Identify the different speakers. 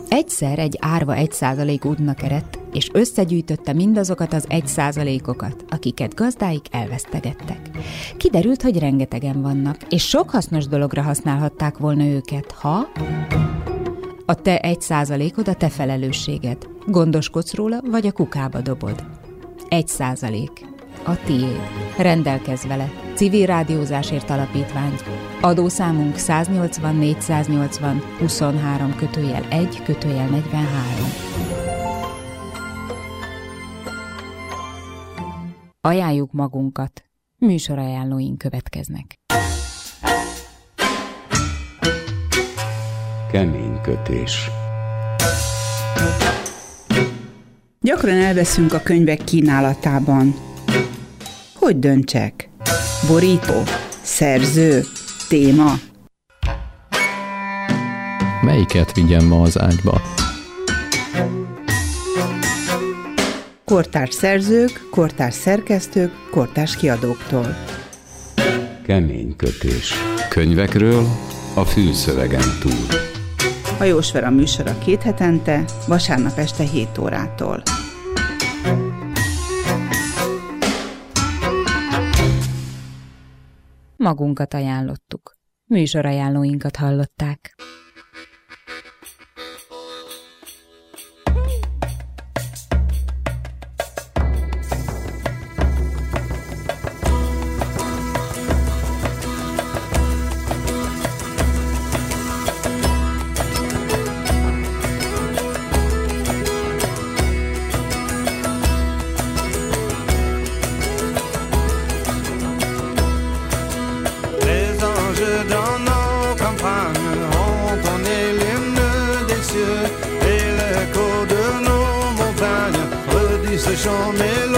Speaker 1: Egyszer egy árva 1% útnak eredt, és összegyűjtötte mindazokat az 1%-okat, akiket gazdáik elvesztegettek. Kiderült, hogy rengetegen vannak, és sok hasznos dologra használhatták volna őket, ha... A te 1%-od a te felelősséged. Gondoskodsz róla, vagy a kukába dobod. 1%. A tiéd. Rendelkezz vele. Civil Rádiózásért Alapítvány. Adószámunk 180 480 23/1/43. Ajánljuk magunkat. Műsorajánlóink következnek.
Speaker 2: Kemény kötés.
Speaker 3: Gyakran elveszünk a könyvek kínálatában. Hogy döntsek? Borító? Szerző? Téma?
Speaker 4: Melyiket vigyem ma az ágyba?
Speaker 3: Kortárs szerzők, kortárs szerkesztők, kortárs kiadóktól.
Speaker 2: Kemény kötés. Könyvekről a fülszövegen túl.
Speaker 3: Hajós Vera műsora 2 hetente, vasárnap este 7 órától.
Speaker 1: Magunkat ajánlottuk. Műsorajánlóinkat hallották.
Speaker 5: Chant